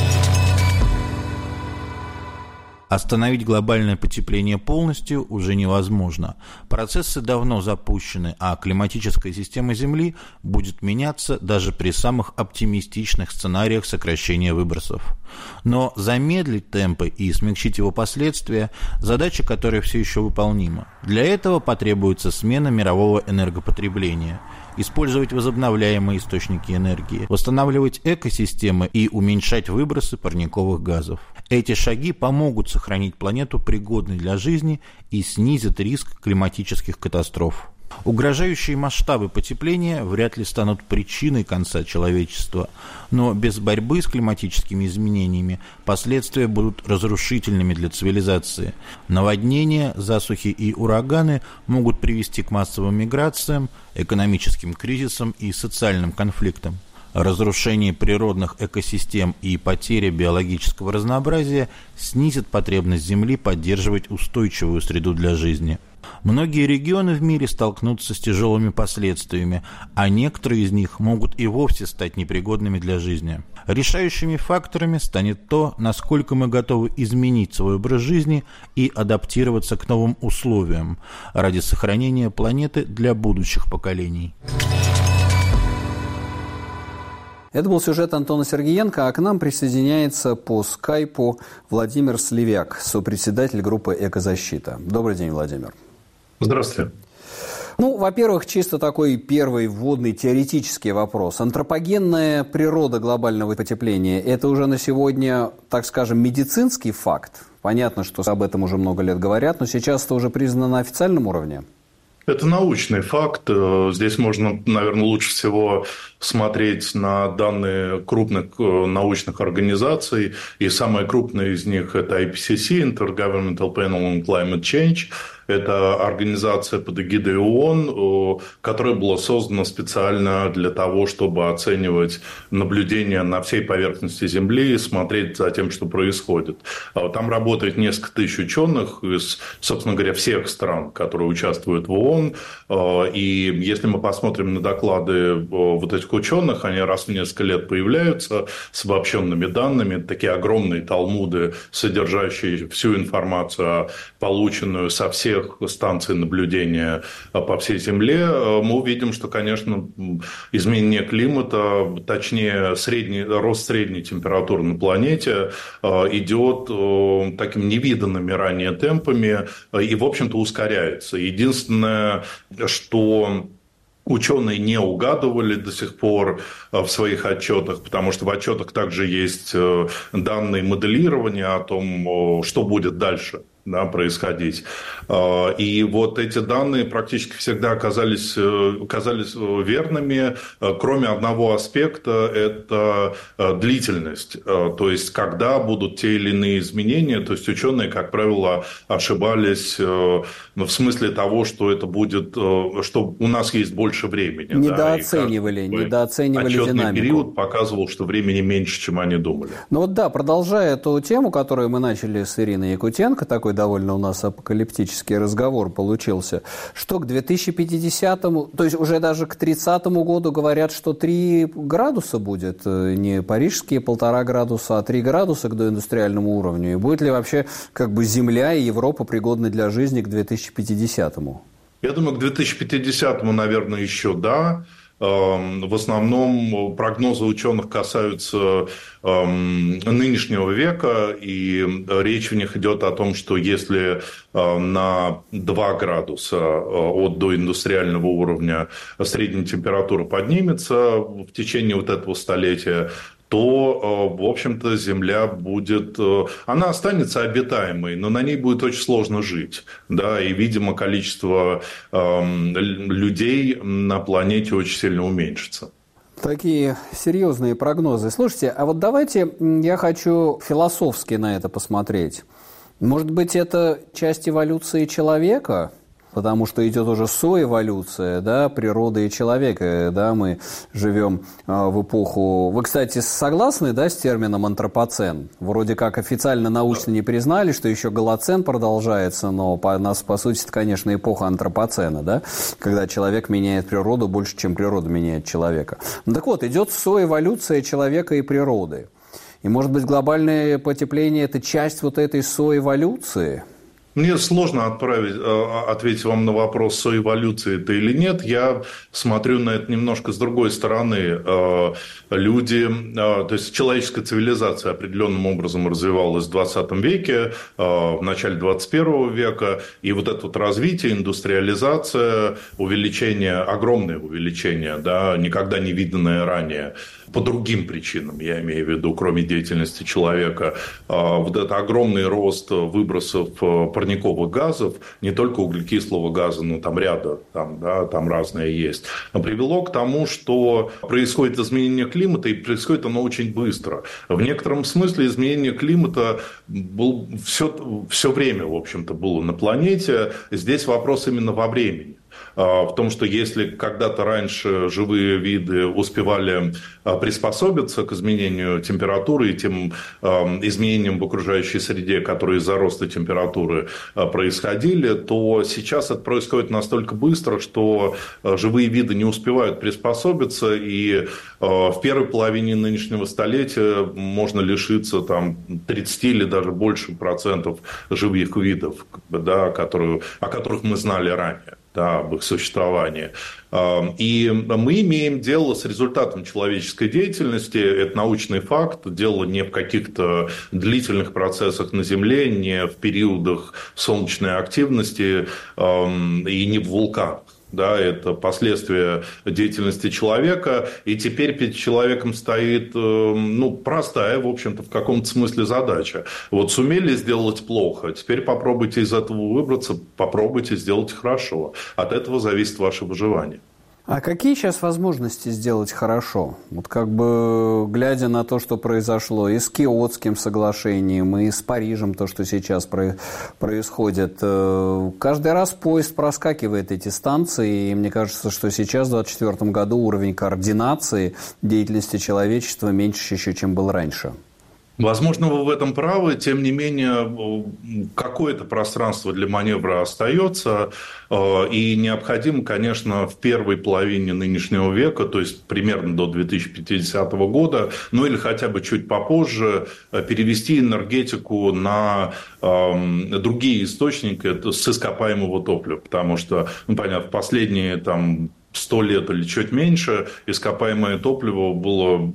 Остановить глобальное потепление полностью уже невозможно. Процессы давно запущены, а климатическая система Земли будет меняться даже при самых оптимистичных сценариях сокращения выбросов. Но замедлить темпы и смягчить его последствия – задача, которая все еще выполнима. Для этого потребуется смена мирового энергопотребления, использовать возобновляемые источники энергии, восстанавливать экосистемы и уменьшать выбросы парниковых газов. Эти шаги помогут сохранить планету пригодной для жизни и снизят риск климатических катастроф. Угрожающие масштабы потепления вряд ли станут причиной конца человечества, но без борьбы с климатическими изменениями последствия будут разрушительными для цивилизации. Наводнения, засухи и ураганы могут привести к массовым миграциям, экономическим кризисам и социальным конфликтам. Разрушение природных экосистем и потеря биологического разнообразия снизит потребность Земли поддерживать устойчивую среду для жизни. Многие регионы в мире столкнутся с тяжелыми последствиями, а некоторые из них могут и вовсе стать непригодными для жизни. Решающими факторами станет то, насколько мы готовы изменить свой образ жизни и адаптироваться к новым условиям ради сохранения планеты для будущих поколений. Это был сюжет Антона Сергеенко, а к нам присоединяется по скайпу Владимир Сливяк, сопредседатель группы «Экозащита». Добрый день, Владимир. Здравствуйте. Во-первых, чисто такой первый вводный теоретический вопрос. Антропогенная природа глобального потепления – это уже на сегодня, так скажем, медицинский факт? Понятно, что об этом уже много лет говорят, но сейчас это уже признано на официальном уровне? Это научный факт. Здесь можно, наверное, лучше всего смотреть на данные крупных научных организаций. И самая крупная из них – это IPCC, Intergovernmental Panel on Climate Change. Это организация под эгидой ООН, которая была создана специально для того, чтобы оценивать наблюдения на всей поверхности Земли и смотреть за тем, что происходит. Там работает несколько тысяч ученых из, собственно говоря, всех стран, которые участвуют в ООН. И если мы посмотрим на доклады вот этих ученых, они раз в несколько лет появляются с обобщенными данными. Такие огромные талмуды, содержащие всю информацию, полученную со всех станций наблюдения по всей Земле, мы увидим, что, конечно, изменение климата, точнее, рост средней температуры на планете идет такими невиданными ранее темпами и, в общем-то, ускоряется. Единственное, что ученые не угадывали до сих пор в своих отчетах, потому что в отчетах также есть данные моделирования о том, что будет дальше происходить. И вот эти данные практически всегда оказались верными, кроме одного аспекта – это длительность. То есть, когда будут те или иные изменения, то есть, ученые, как правило, ошибались в смысле того, что это будет, что у нас есть больше времени. Недооценивали отчетный динамику. период показывал, что времени меньше, чем они думали. Ну продолжая эту тему, которую мы начали с Ириной Якутенко, такой довольно у нас апокалиптический разговор получился, что к 2050-му, то есть уже даже к 30-му году говорят, что 3 градуса будет, не парижские 1,5 градуса, а 3 градуса к доиндустриальному уровню. И будет ли вообще Земля и Европа пригодны для жизни к 2050-му? Я думаю, к 2050-му, наверное, еще да. В основном прогнозы ученых касаются нынешнего века, и речь в них идет о том, что если на 2 градуса от доиндустриального уровня средняя температура поднимется в течение вот этого столетия, то, в общем-то, Земля будет... Она останется обитаемой, но на ней будет очень сложно жить. Да? И, видимо, количество людей на планете очень сильно уменьшится. Такие серьезные прогнозы. Слушайте, а вот давайте я хочу философски на это посмотреть. Может быть, это часть эволюции человека? Потому что идет уже соэволюция, да, природы и человека, да, мы живем в эпоху... Вы, кстати, согласны, да, с термином антропоцен? Вроде как официально научно не признали, что еще голоцен продолжается, но по сути, это, конечно, эпоха антропоцена, да, когда человек меняет природу больше, чем природа меняет человека. Ну, так вот, идет соэволюция человека и природы. И, может быть, глобальное потепление – это часть вот этой соэволюции? Мне сложно ответить вам на вопрос, соэволюция это или нет. Я смотрю на это немножко с другой стороны. Люди, то есть человеческая цивилизация определенным образом развивалась в 20 веке, в начале 21 века. И вот это вот развитие, индустриализация, увеличение, огромное увеличение, да, никогда не виданное ранее по другим причинам, я имею в виду, кроме деятельности человека, вот это огромный рост выбросов парниковых газов, не только углекислого газа, но там ряда, там разные есть, привело к тому, что происходит изменение климата, и происходит оно очень быстро. В некотором смысле изменение климата все время, в общем-то, было на планете. Здесь вопрос именно во времени. В том, что если когда-то раньше живые виды успевали приспособиться к изменению температуры и тем изменениям в окружающей среде, которые из-за роста температуры происходили, то сейчас это происходит настолько быстро, что живые виды не успевают приспособиться, и в первой половине нынешнего столетия можно лишиться 30 или даже больше процентов живых видов, о которых мы знали ранее. Об их существовании. И мы имеем дело с результатом человеческой деятельности. Это научный факт. Дело не в каких-то длительных процессах на Земле, не в периодах солнечной активности и не в вулканах. Это последствия деятельности человека, и теперь перед человеком стоит простая, в общем-то, в каком-то смысле задача. Сумели сделать плохо, теперь попробуйте из этого выбраться, попробуйте сделать хорошо. От этого зависит ваше выживание. А какие сейчас возможности сделать хорошо? Глядя на то, что произошло и с Киотским соглашением, и с Парижем, то, что сейчас происходит, каждый раз поезд проскакивает эти станции, и мне кажется, что сейчас, в 2024 году, уровень координации деятельности человечества меньше еще, чем был раньше. Возможно, вы в этом правы, тем не менее, какое-то пространство для маневра остается, и необходимо, конечно, в первой половине нынешнего века, то есть примерно до 2050 года, или хотя бы чуть попозже, перевести энергетику на другие источники с ископаемого топлива, потому что, понятно, в последние 100 лет или чуть меньше ископаемое топливо было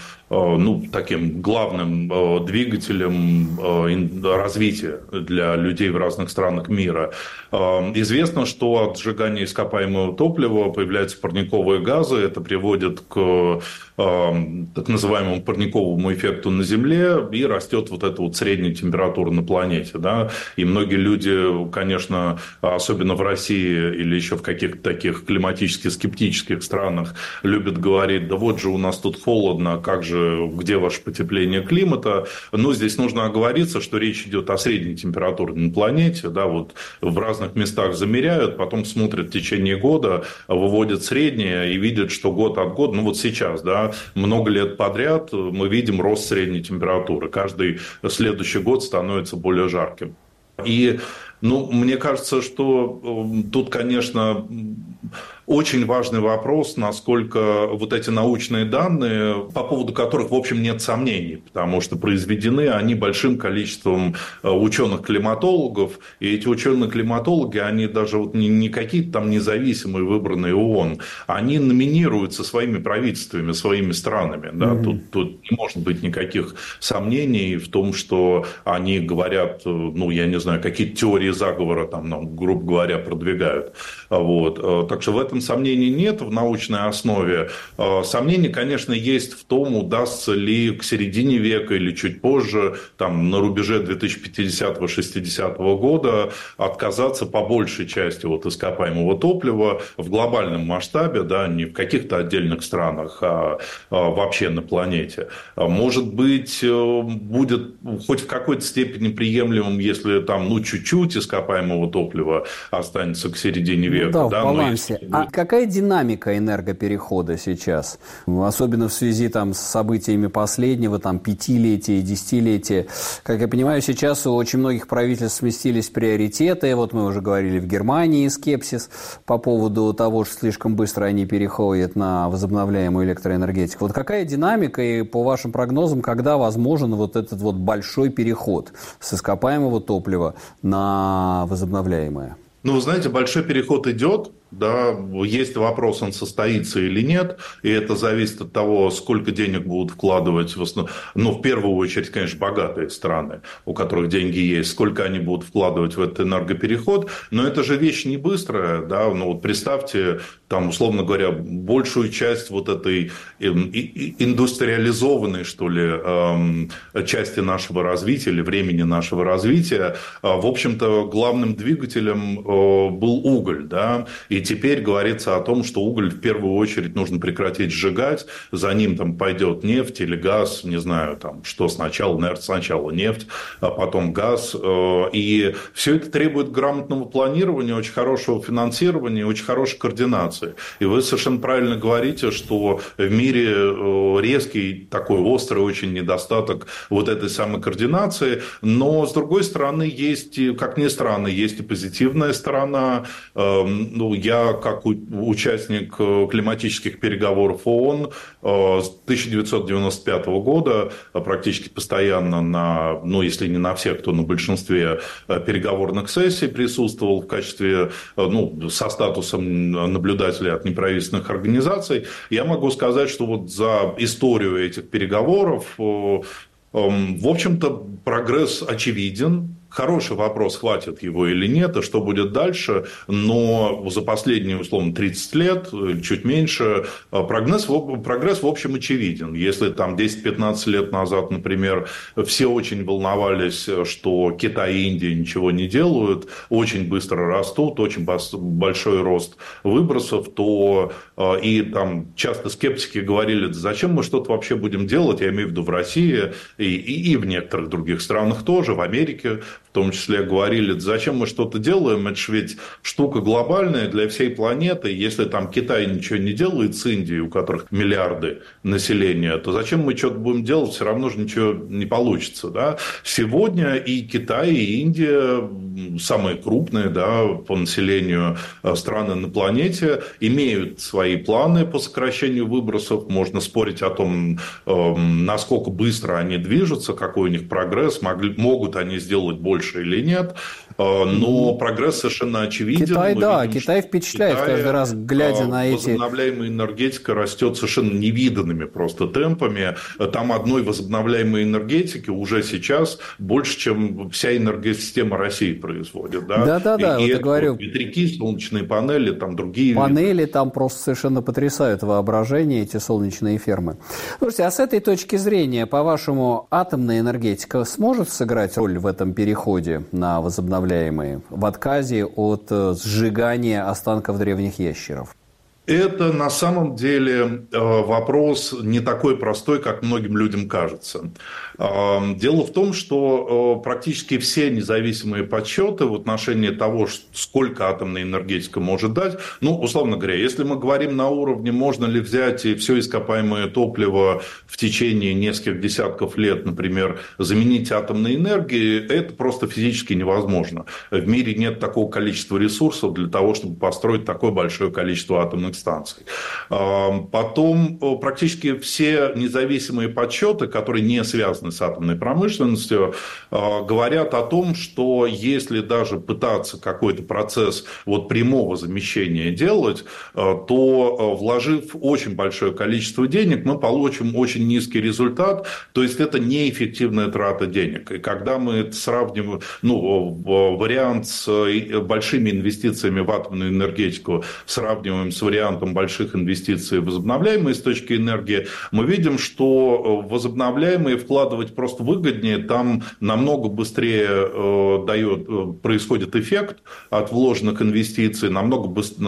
таким главным двигателем развития для людей в разных странах мира. Известно, что от сжигания ископаемого топлива появляются парниковые газы. Это приводит к так называемому парниковому эффекту на Земле, и растет эта средняя температура на планете. И многие люди, конечно, особенно в России или еще в каких-то таких климатически скептических странах, любят говорить: да вот же у нас тут холодно, где ваше потепление климата? Но здесь нужно оговориться, что речь идет о средней температуре на планете. В разных местах замеряют, потом смотрят в течение года, выводят среднее и видят, что год от года, сейчас, много лет подряд мы видим рост средней температуры. Каждый следующий год становится более жарким. И мне кажется, что тут, конечно, очень важный вопрос, насколько эти научные данные, по поводу которых, в общем, нет сомнений, потому что произведены они большим количеством ученых-климатологов, и эти ученые-климатологи, они даже не какие-то независимые, выбранные ООН, они номинируются своими правительствами, своими странами. Тут не может быть никаких сомнений в том, что они говорят, я не знаю, какие-то теории заговора, грубо говоря, продвигают. Так что в этом сомнений нет в научной основе. Сомнения, конечно, есть в том, удастся ли к середине века или чуть позже, на рубеже 2050-60 года, отказаться по большей части от ископаемого топлива в глобальном масштабе, не в каких-то отдельных странах, а вообще на планете. Может быть, будет хоть в какой-то степени приемлемым, если чуть-чуть ископаемого топлива останется к середине века. В балансе. А какая динамика энергоперехода сейчас? Особенно в связи с событиями последнего, пятилетия и десятилетия. Как я понимаю, сейчас у очень многих правительств сместились приоритеты. Мы уже говорили, в Германии скепсис по поводу того, что слишком быстро они переходят на возобновляемую электроэнергетику. Какая динамика и, по вашим прогнозам, когда возможен этот большой переход с ископаемого топлива на возобновляемое? Вы знаете, большой переход идет. Да, есть вопрос, он состоится или нет, и это зависит от того, сколько денег будут вкладывать в основном, в первую очередь, конечно, богатые страны, у которых деньги есть, сколько они будут вкладывать в этот энергопереход, но это же вещь не быстрая, да, представьте, там, условно говоря, большую часть вот этой индустриализованной, что ли, части нашего развития или времени нашего развития, в общем-то, главным двигателем был уголь, да, и теперь говорится о том, что уголь в первую очередь нужно прекратить сжигать, за ним там пойдет нефть или газ, не знаю, там, что сначала, наверное, сначала нефть, а потом газ. И все это требует грамотного планирования, очень хорошего финансирования, очень хорошей координации. И вы совершенно правильно говорите, что в мире резкий, такой острый очень недостаток вот этой самой координации, но, с другой стороны, есть, как ни странно, есть и позитивная сторона. Я, как участник климатических переговоров ООН, с 1995 года практически постоянно если не на всех, то на большинстве переговорных сессий присутствовал в качестве, со статусом наблюдателя от неправительственных организаций. Я могу сказать, что вот за историю этих переговоров, в общем-то, прогресс очевиден. Хороший вопрос, хватит его или нет, и что будет дальше, но за последние, условно, 30 лет, чуть меньше, прогресс, в общем, очевиден. Если там 10-15 лет назад, например, все очень волновались, что Китай и Индия ничего не делают, очень быстро растут, очень большой рост выбросов, то и там часто скептики говорили, зачем мы что-то вообще будем делать, я имею в виду в России и в некоторых других странах тоже, в Америке, в том числе говорили, зачем мы что-то делаем, это же ведь штука глобальная для всей планеты, если там Китай ничего не делает с Индией, у которых миллиарды населения, то зачем мы что-то будем делать, все равно же ничего не получится. Да? Сегодня и Китай, и Индия, самые крупные, да, по населению страны на планете, имеют свои планы по сокращению выбросов, можно спорить о том, насколько быстро они движутся, какой у них прогресс, могут они сделать больше или нет, но прогресс совершенно очевиден. Китай впечатляет каждый раз, глядя на эти... Возобновляемая энергетика растет совершенно невиданными просто темпами. Там одной возобновляемой энергетики уже сейчас больше, чем вся энергосистема России производит. Да, вот я говорю. Ветряки, солнечные панели, там другие... Панели там просто совершенно потрясают воображение, эти солнечные фермы. Слушайте, а с этой точки зрения, по-вашему, атомная энергетика сможет сыграть роль в этом переходе на возобновляемые, в отказе от сжигания останков древних ящеров? Это на самом деле вопрос не такой простой, как многим людям кажется. Дело в том, что практически все независимые подсчеты в отношении того, сколько атомная энергетика может дать, условно говоря, если мы говорим на уровне, можно ли взять и все ископаемое топливо в течение нескольких десятков лет, например, заменить атомной энергией, это просто физически невозможно. В мире нет такого количества ресурсов для того, чтобы построить такое большое количество атомных станций. Потом практически все независимые подсчеты, которые не связаны с атомной промышленностью, говорят о том, что если даже пытаться какой-то процесс прямого замещения делать, то, вложив очень большое количество денег, мы получим очень низкий результат, то есть это неэффективная трата денег. И когда мы это сравниваем, вариант с большими инвестициями в атомную энергетику сравниваем с вариантом больших инвестиций в возобновляемые источники энергии, мы видим, что возобновляемые вкладывать просто выгоднее, там намного быстрее происходит эффект от вложенных инвестиций, намного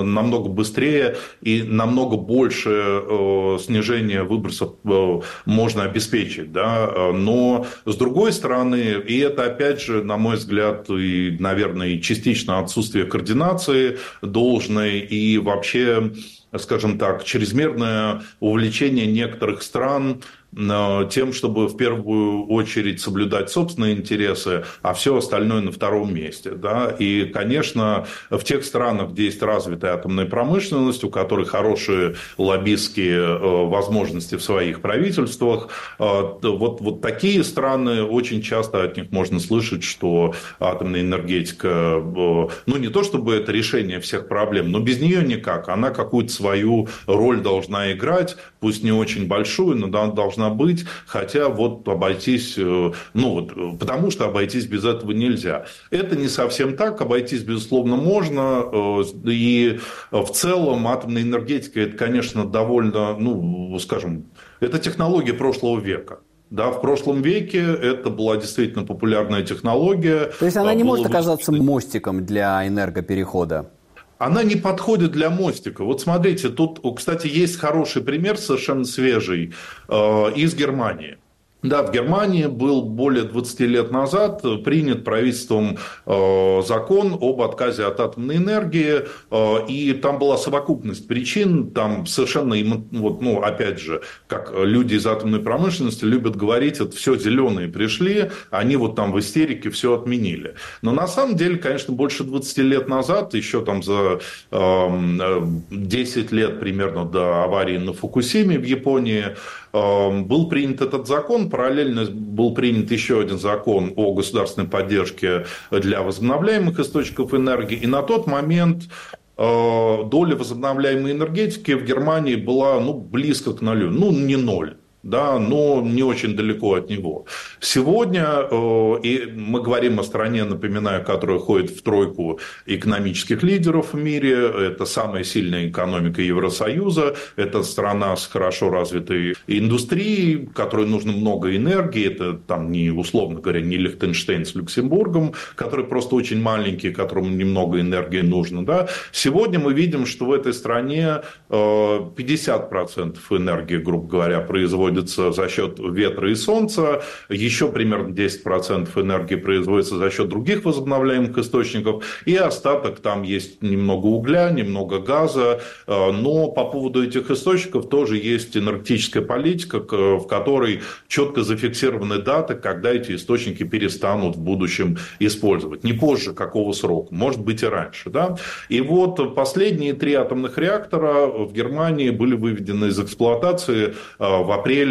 быстрее и намного больше снижения выбросов можно обеспечить. Да? Но, с другой стороны, и это, опять же, на мой взгляд, и, наверное, частично отсутствие координации должной, и вообще, скажем так, чрезмерное увлечение некоторых стран тем, чтобы в первую очередь соблюдать собственные интересы, а все остальное на втором месте. Да? И, конечно, в тех странах, где есть развитая атомная промышленность, у которой хорошие лоббистские возможности в своих правительствах, вот такие страны, очень часто от них можно слышать, что атомная энергетика, ну не то чтобы это решение всех проблем, но без нее никак. Она какую-то свою роль должна играть, пусть не очень большую, но она должна быть, хотя вот обойтись, потому что обойтись без этого нельзя. Это не совсем так, обойтись, безусловно, можно, и в целом атомная энергетика, это, конечно, довольно, это технология прошлого века. Да, в прошлом веке это была действительно популярная технология. То есть она не может оказаться мостиком для энергоперехода? Она не подходит для мостика. Вот смотрите, тут, кстати, есть хороший пример, совершенно свежий, из Германии. Да, в Германии был более 20 лет назад принят правительством закон об отказе от атомной энергии, и там была совокупность причин, там совершенно, опять же, как люди из атомной промышленности любят говорить, это все зеленые пришли, они вот там в истерике все отменили. Но на самом деле, конечно, больше 20 лет назад, еще там за 10 лет примерно до аварии на Фукусиме в Японии, был принят этот закон, параллельно был принят еще один закон о государственной поддержке для возобновляемых источников энергии, и на тот момент доля возобновляемой энергетики в Германии была близко к нулю, не ноль. Да, но не очень далеко от него. Сегодня, и мы говорим о стране, напоминаю, которая входит в тройку экономических лидеров в мире, это самая сильная экономика Евросоюза, это страна с хорошо развитой индустрией, которой нужно много энергии, это там не, условно говоря, не Лихтенштейн с Люксембургом, который просто очень маленький, которому немного энергии нужно. Да. Сегодня мы видим, что в этой стране 50% энергии, грубо говоря, производится за счет ветра и солнца, еще примерно 10% энергии производится за счет других возобновляемых источников, и остаток там есть немного угля, немного газа, но по поводу этих источников тоже есть энергетическая политика, в которой четко зафиксированы даты, когда эти источники перестанут в будущем использовать. Не позже какого срока, может быть и раньше. Да? И вот последние 3 атомных реактора в Германии были выведены из эксплуатации в апреле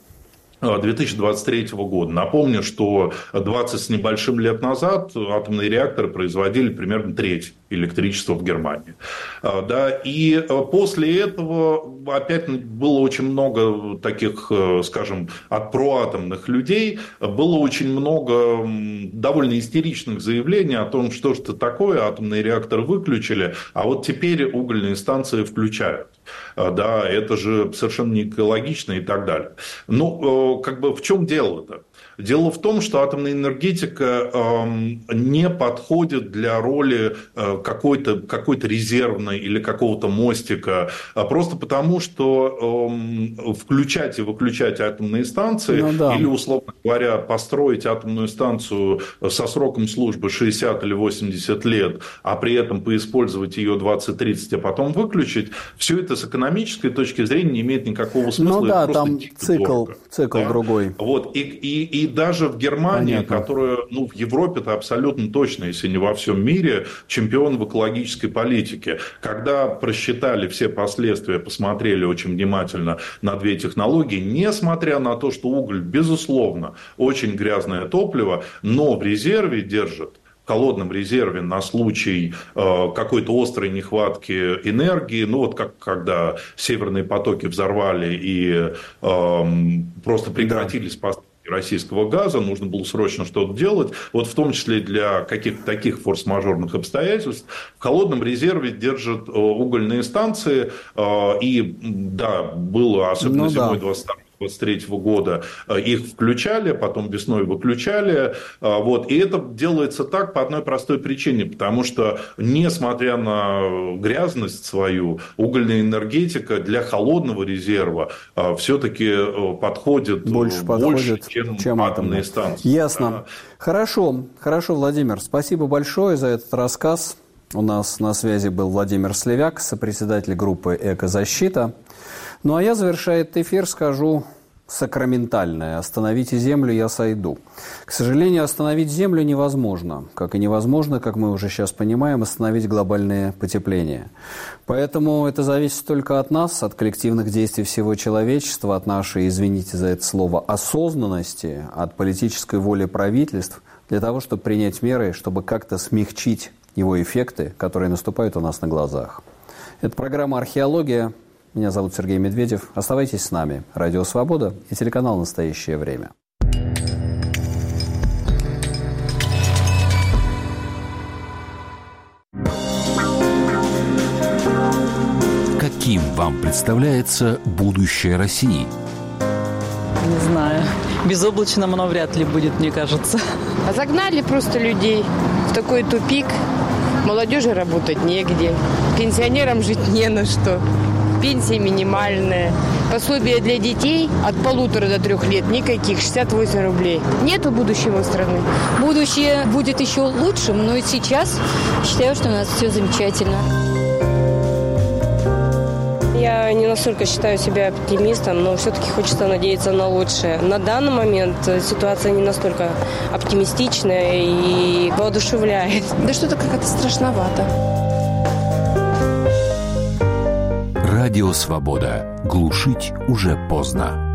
2023 года. Напомню, что 20 с небольшим лет назад атомные реакторы производили примерно треть электричества в Германии. Да, и после этого опять было очень много таких, скажем, проатомных людей, было очень много довольно истеричных заявлений о том, что же это такое, атомные реакторы выключили, а вот теперь угольные станции включают. Да, это же совершенно не экологично и так далее. В чем дело-то? Дело в том, что атомная энергетика не подходит для роли какой-то резервной или какого-то мостика, просто потому, что включать и выключать атомные станции, или, условно говоря, построить атомную станцию со сроком службы 60 или 80 лет, а при этом поиспользовать ее 20-30, а потом выключить, все это с экономической точки зрения не имеет никакого смысла. Там цикл другой. Вот, и даже в Германии, понятно, которая, в Европе-то абсолютно точно, если не во всем мире, чемпион в экологической политике. Когда просчитали все последствия, посмотрели очень внимательно на 2 технологии, несмотря на то, что уголь, безусловно, очень грязное топливо, но в резерве держит, в холодном резерве на случай какой-то острой нехватки энергии, как когда северные потоки взорвали и просто прекратились поставки российского газа, нужно было срочно что-то делать, вот в том числе для каких-то таких форс-мажорных обстоятельств, в холодном резерве держат угольные станции, и да, было, особенно зимой 23 года, их включали, потом весной выключали. И это делается так по одной простой причине, потому что, несмотря на грязность свою, угольная энергетика для холодного резерва все-таки подходит больше, чем атомные станции. Ясно. Хорошо, Владимир, спасибо большое за этот рассказ. У нас на связи был Владимир Слевяк, сопредседатель группы «Экозащита». А я, завершая этот эфир, скажу сакраментальное «Остановите землю, я сойду». К сожалению, остановить землю невозможно, как и невозможно, как мы уже сейчас понимаем, остановить глобальное потепление. Поэтому это зависит только от нас, от коллективных действий всего человечества, от нашей, извините за это слово, осознанности, от политической воли правительств, для того, чтобы принять меры, чтобы как-то смягчить его эффекты, которые наступают у нас на глазах. Это программа «Археология». Меня зовут Сергей Медведев. Оставайтесь с нами. Радио «Свобода» и телеканал «Настоящее время». Каким вам представляется будущее России? Не знаю. Безоблачным оно вряд ли будет, мне кажется. Загнали просто людей в такой тупик. Молодежи работать негде. Пенсионерам жить не на что. Пенсия минимальная. Пособие для детей от 1,5 до 3 лет никаких, 68 рублей. Нету будущего у страны. Будущее будет еще лучшим, но и сейчас считаю, что у нас все замечательно. Я не настолько считаю себя оптимистом, но все-таки хочется надеяться на лучшее. На данный момент ситуация не настолько оптимистичная и воодушевляет. Да что-то как-то страшновато. Радио «Свобода». Глушить уже поздно.